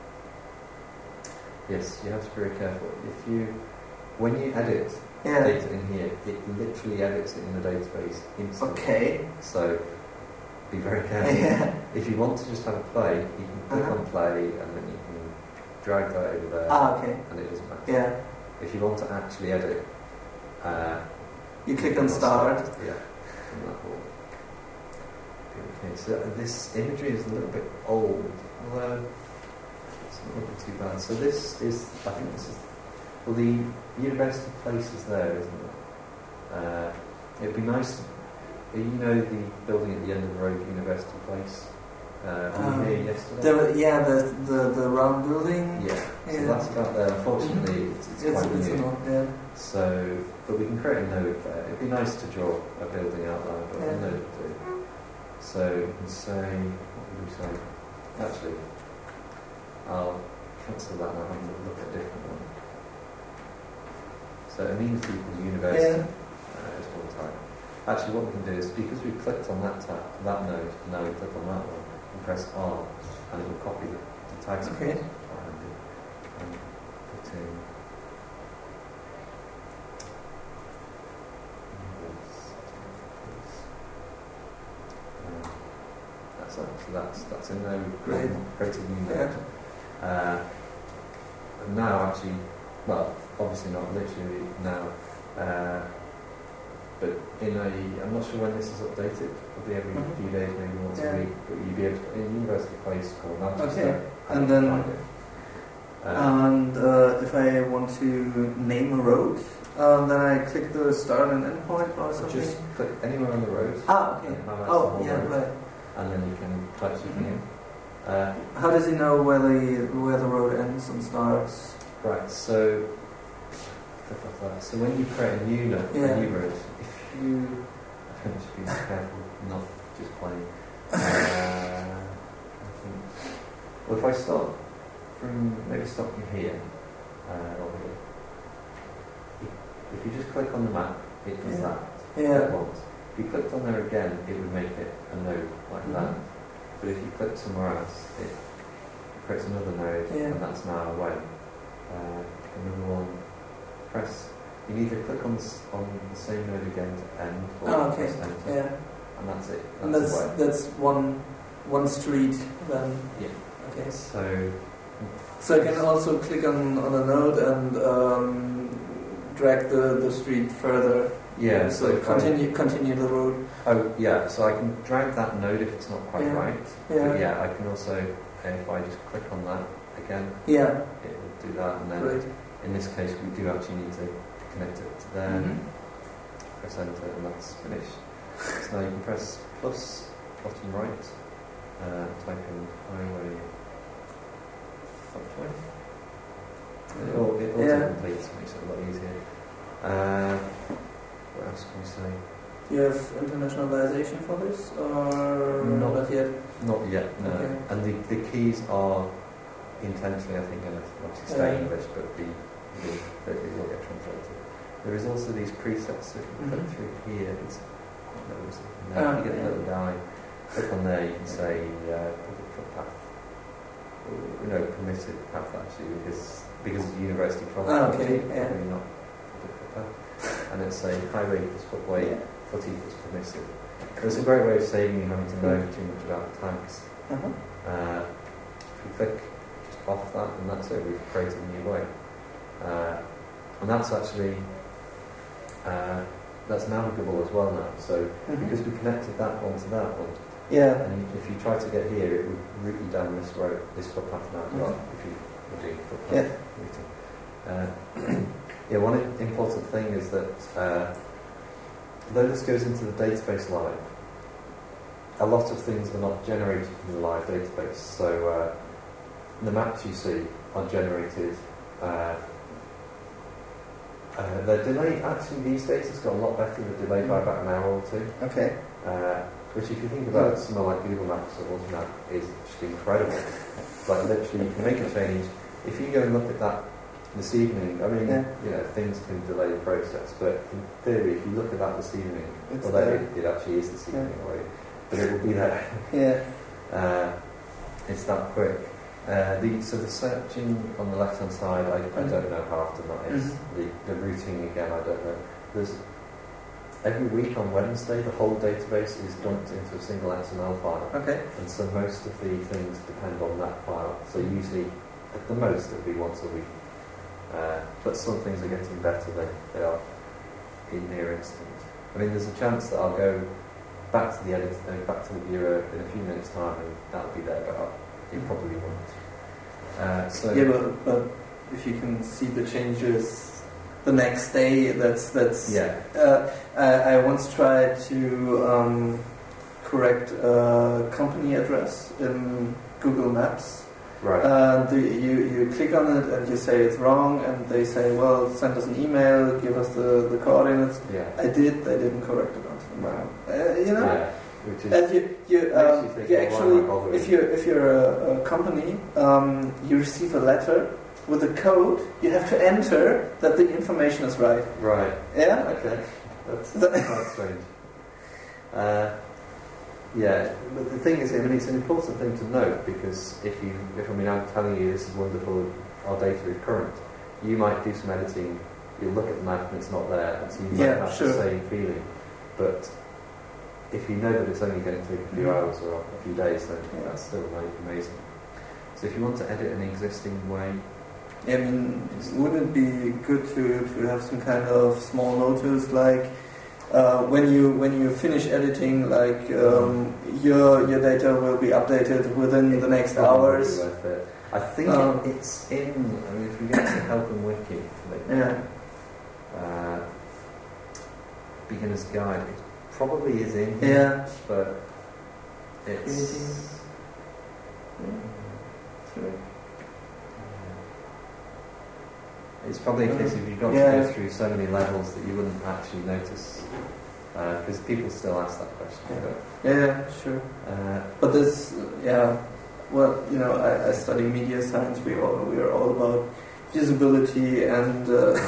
S1: Yes, you have to be very careful. When you edit data in here, it literally edits it in the database instantly. Okay. So be very careful. If you want to just have a play, you can click on play and then you can drag that over there. And it doesn't matter. If you want to actually edit,
S2: you click on start.
S1: And that will be okay. So this imagery is a little bit old, although it's not looking too bad. So this is, I think this is, well, the university place is there, isn't it? It'd be nice, you know, the building at the end of the road, University Place. Were you here yesterday?
S2: The round building.
S1: So that's about there. Unfortunately, it's quite new.
S2: Not,
S1: So, but we can create a node there. It'd be nice to draw a building outline, but a node would do. So you can say, what would we say? Actually, I'll cancel that and I'll have a look at a different one. So amenity equals university is one type. Actually, what we can do is, because we've clicked on that tab, that node, and now we click on that one, and press R, and it will copy the tags.
S2: Okay.
S1: And put in that's it. So that's in there. We've created a new node. And now, actually, well, obviously not literally now. But I'm not sure when this is updated, probably every few days, maybe once a week, but you'd be able to, in University Place called Manchester.
S2: And then, if I want to name a road, then I click the start and end point or something?
S1: Just click anywhere on the road.
S2: Okay. Right.
S1: And then you can type something in.
S2: How does he know where the road ends and starts?
S1: Right, so when you create a new road, if you should be careful not just playing. Well, if I start from here, or here, if you just click on the map, it does that at once. If you clicked on there again, it would make it a node like that. But if you click somewhere else, it creates another node, and that's now away. Another one. You need to click on the same node again to end, or press enter, and that's it.
S2: And that's one street then. Okay. So I can also click on a node and drag the street further. So continue the road.
S1: So I can drag that node if it's not quite right. But I can also, if I just click on that again, it will do that, and then in this case we do actually need to connect it to there. Press enter, and that's finished. So now you can press plus bottom right, type in highway software. It auto completes, makes it a lot easier. What else can we say?
S2: Do you have internationalization for this, or not yet?
S1: Not yet, no. Okay. And the keys are intentionally, I think, going to obviously stay English, but they will get translated. There is also these presets, so if you click through here, it's quite noticeable. You get a little guy, click on there, you can say public footpath, permitted path actually, because it's a university project, probably not public footpath. And it's a highway equals footway, footage was permissive. It's a great way of saving you having to know too much about the tags. If we click just off that, and that's it, we've created a new way. And that's actually that's navigable as well now. So because we connected that onto that one, and if you try to get here, it would route you down this road, this footpath now as well. If you were doing footpath routing. One important thing is that though this goes into the database live, a lot of things are not generated from the live database. So the maps you see are generated. The delay actually these days has got a lot better. The delay by about an hour or two.
S2: Okay.
S1: Which, if you think about somewhere like Google Maps or Automap, is just incredible. Like literally, you can make a change. If you go and look at that this evening, I mean, things can delay the process, but in theory, if you look at that this evening, it actually is this evening already, but it will be there. It's that quick. So the searching on the left-hand side, I don't know how often that is. The routing, again, I don't know. There's every week on Wednesday, the whole database is dumped into a single XML file.
S2: Okay.
S1: And so most of the things depend on that file. So usually, at the most, it'll be once a week. But some things are getting better than they are in near instant. I mean, there's a chance that I'll go back to the editor, back to the viewer in a few minutes' time, and that'll be there, but it probably won't.
S2: But if you can see the changes the next day, that's. I once tried to correct a company address in Google Maps.
S1: Right.
S2: You click on it and you say it's wrong, and they say, well, send us an email, give us the coordinates.
S1: Yeah.
S2: I did. They didn't correct it onto the map.
S1: Yeah. Which is,
S2: and you actually, if you're a company, you receive a letter with a code. You have to enter that the information is right.
S1: Right.
S2: Yeah.
S1: Okay. That's strange. But the thing is, I mean, it's an important thing to note, because if I'm telling you this is wonderful, our data is current, you might do some editing, you'll look at the map and it's not there, and so you might have the same feeling. But if you know that it's only going to take a few hours or a few days, then that's still amazing. So if you want to edit an existing way,
S2: I mean, wouldn't it be good to have some kind of small notice, like when you finish editing, like your data will be updated within the next hours?
S1: Worth it. I think it's in. I mean, if we get to Help and Wiki, Beginner's Guide, it probably is in here, but it's. It's probably a case if you've got to go through so many levels that you wouldn't actually notice, because people still ask that question.
S2: Sure. But this, well, I study media science. We are all about usability and.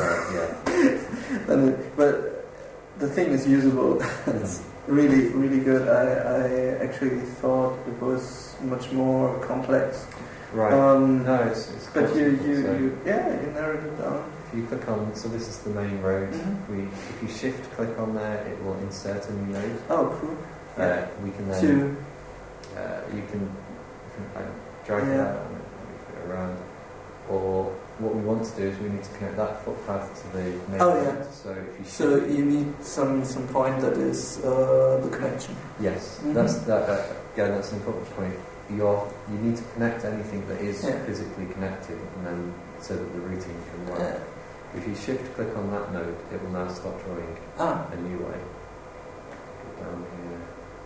S2: But the thing is usable. It's really, really good. I actually thought it was much more complex.
S1: Right. No, it's
S2: but you narrowed it down.
S1: If you click on, so this is the main road. If you shift click on there, it will insert a new node.
S2: Oh, cool.
S1: We can then you can drag that and move it around. Or what we want to do is we need to connect that footpath to the main road. So if you
S2: need some point that is the connection.
S1: Yes, that's an important point. You need to connect anything that is physically connected, and then so that the routing can work. If you shift click on that node, it will now start drawing a new way. Go down here.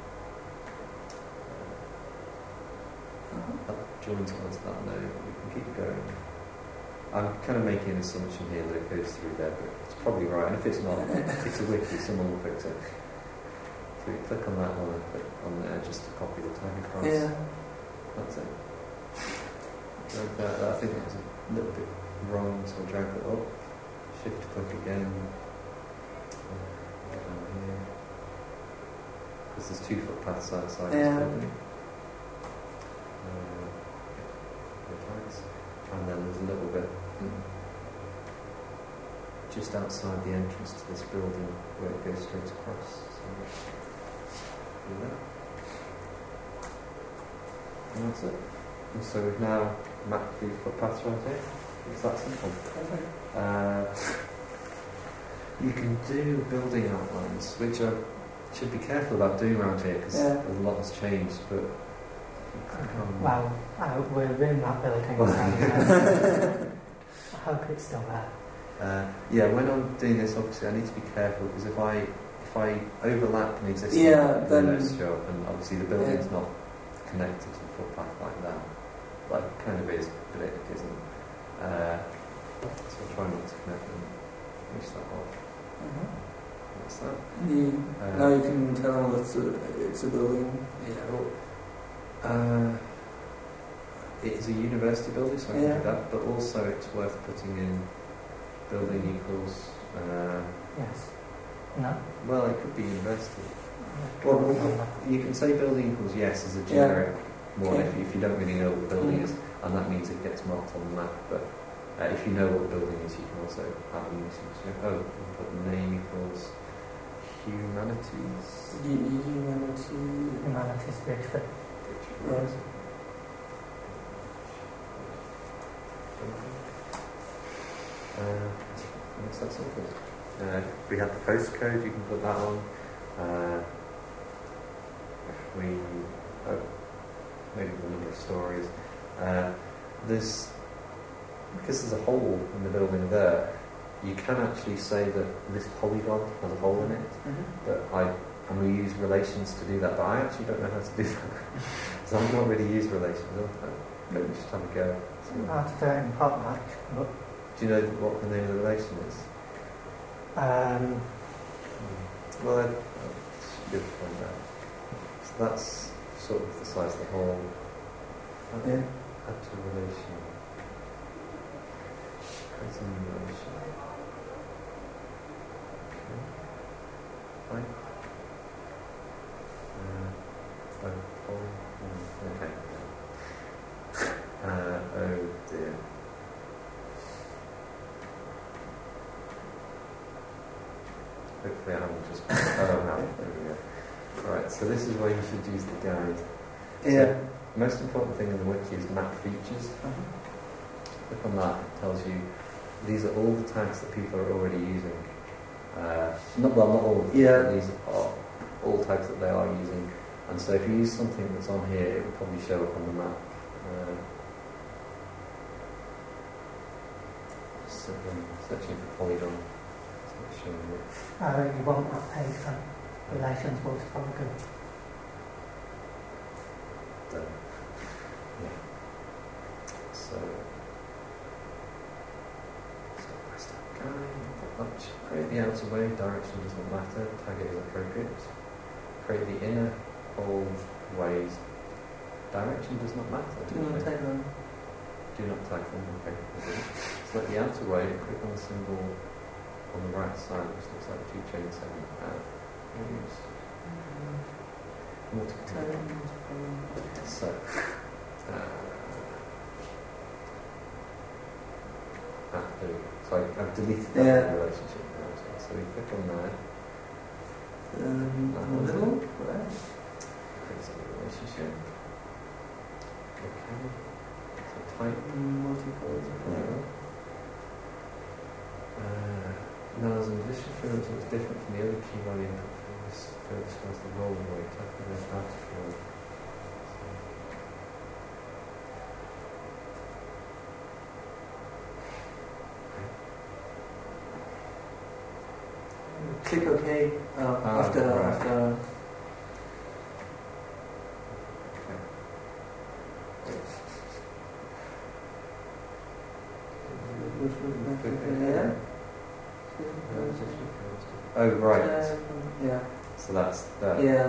S1: Joins onto that node. We can keep going. I'm kind of making an assumption here that it goes through there, but it's probably right. And if it's not, it's a wiki. Someone will fix it. So you click on that one and click on there just to copy the tag across.
S2: Yeah.
S1: That's it. Drag that. I think that was a little bit wrong, so I'll drag that up. Shift click again. Down here. Because there's 2 footpaths outside this building. And then there's a little bit just outside the entrance to this building where it goes straight across. So do that. And that's it. And so we've now mapped the footpaths right here. It's that simple. You can do building outlines, which I should be careful about doing around here because a lot has changed. But
S4: well, we're in that building. So, I hope it's still there.
S1: Yeah, when I'm doing this, obviously I need to be careful because if I overlap an existing
S2: then
S1: show up, and obviously the building's not connected to the footpath like that, like kind of is, but it isn't. So I'll try not to connect them. Finish that off. What's that?
S2: Now you can tell them it's a building.
S1: Yeah. Well, it is a university building, so I can do that. But also, it's worth putting in building equals.
S4: Yes. No.
S1: Well, it could be university. Well, you can say building equals yes as a generic one if you don't really know what the building is, and that means it gets marked on the map. But if you know what the building is, you can also have a usage. We'll put name equals humanities.
S4: Humanities Bridgeford.
S2: Right.
S1: What's that sort of? We have the postcode, you can put that on. Maybe the number of stories. Because there's a hole in the building there, you can actually say that this polygon has a hole in it. And we use relations to do that, but I actually don't know how to do that. So I've not really used relations. Maybe we should have a go.
S4: How to do it in PodMatch.
S1: Do you know what the name of the relation is? Well, I should be able to find out. So that's sort of the size of the hole. Add to relation. Create a new relation. Okay. Fine. Okay. Oh dear. Hopefully I haven't just... oh no, there we go. Right, so this is where you should use the guide.
S2: Yeah.
S1: So, the most important thing in the wiki is map features. Click on that, it tells you these are all the tags that people are already using. Not all of them, but these are all tags that they are using. And so if you use something that's on here, it will probably show up on the map. Searching for polygon. It's not showing it.
S4: You want that page for relations multipolygon.
S1: Done. Yeah. So, step by step guide. Create the outer way, direction doesn't matter, tag it as appropriate. Create the inner whole ways, direction does not matter.
S2: Do not tag them.
S1: Do not tag them, okay. Select the outer way, click on the symbol on the right side, which looks like 2 chain segment. Use multiple. So, there we go. So I've deleted that relationship now as well. So we click on there.
S2: Middle, right?
S1: Create a relationship. Okay. So type
S2: multiple.
S1: Now there's an addition field that's different from the other key value input field. This field shows the roll weight. Type in an outer field.
S2: Click OK after.
S1: Oh right.
S2: Yeah.
S1: So that's that.
S2: Yeah.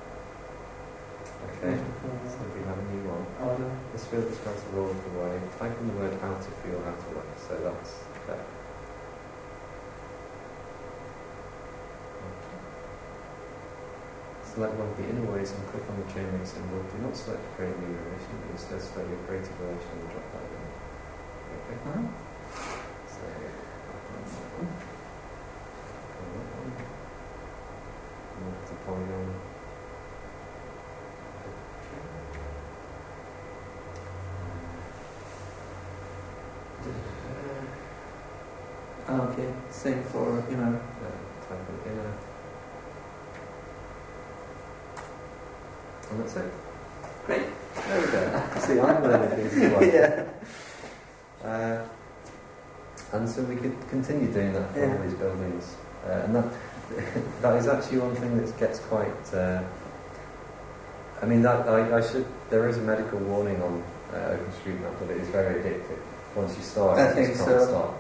S1: Okay. So we have a new one. This field describes the roll of the way. Type in the word outer field, outer way. So that's that. Select one of the inner ways and click on the chain link symbol. Do not select create new relation, but instead select your creative relation and drop that in. Okay. So,
S2: Okay, same for inner.
S1: Type in inner. And that's it.
S2: Great.
S1: There we go. See, I'm learning things as well.
S2: Yeah.
S1: And so we could continue doing that for all these buildings. And that is actually one thing that gets quite... I mean, there is a medical warning on OpenStreetMap, but it is very addictive. Once you start,
S2: I think so.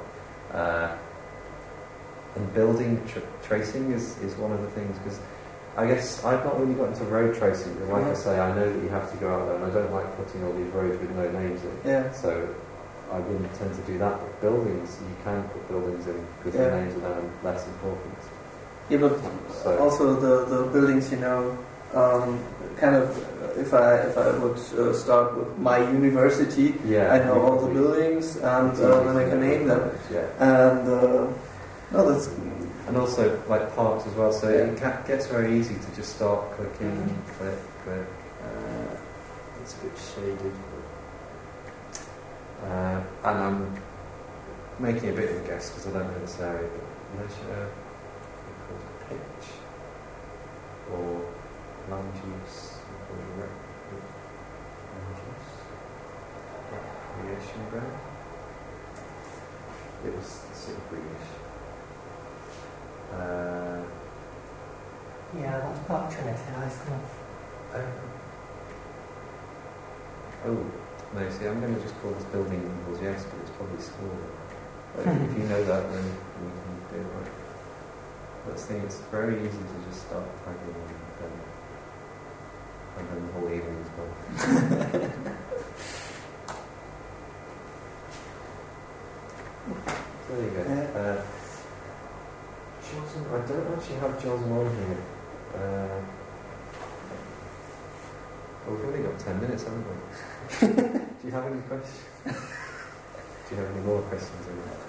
S1: And building tracing is one of the things, because I guess I've not really got into road tracing, but like I say, I know that you have to go out there, and I don't like putting all these roads with no names in.
S2: Yeah.
S1: So I wouldn't tend to do that. But buildings, you can put buildings in because the names are then less important.
S2: Yeah, but also the buildings, kind of, if I would start with my university, I know all the buildings, and then I can name them. And that's...
S1: And also, like parks as well, so it gets very easy to just start clicking, click. It's a bit shaded. And I'm making a bit of a guess because I don't know this area, but leisure, pitch, or land use, recreation ground. It was sort of greenish.
S4: Yeah, that's part of Trinity High School.
S1: Oh, no, see, I'm going to just call this building equals yes, but it's probably school. But if you know that, then we can do it right. That's the thing, it's very easy to just start tagging and then the whole evening is gone. There you go. I don't actually have Johnson on here. We've only got 10 minutes, haven't we? Do you have any questions? Do you have any more questions?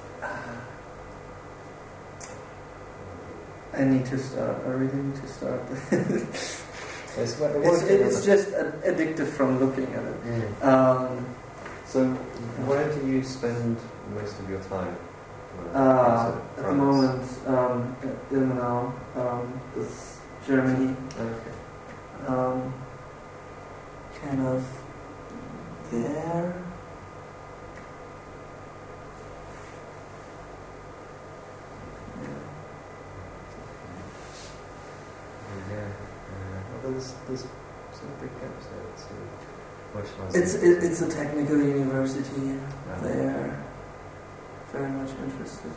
S2: I need to start. I really need to start.
S1: It's
S2: just addictive from looking at it.
S1: So, where do you spend most of your time?
S2: At the moment, Ilmenau, it's Germany.
S1: Okay.
S2: Kind of there. There's some big gaps there. It's a technical university. They're very much interested.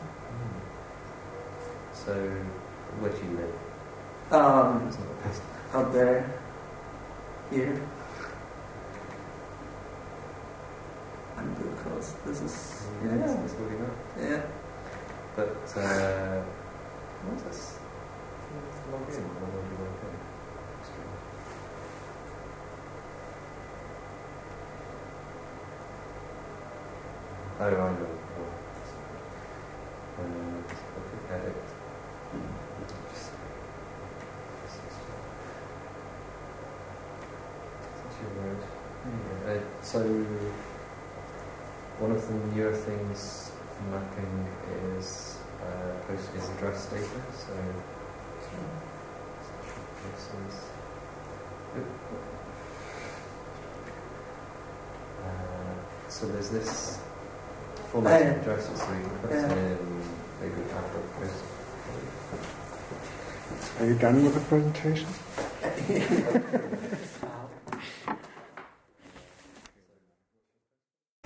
S1: So, where do you live?
S2: Out there. Here. And because this is...
S1: That's what we know.
S2: Yeah.
S1: But, what's this? Let's log in. Oh, I know. Edit. So, one of the newer things for mapping is posting address data. So there's this format of addresses, so you can put in maybe
S3: Are you done with the presentation?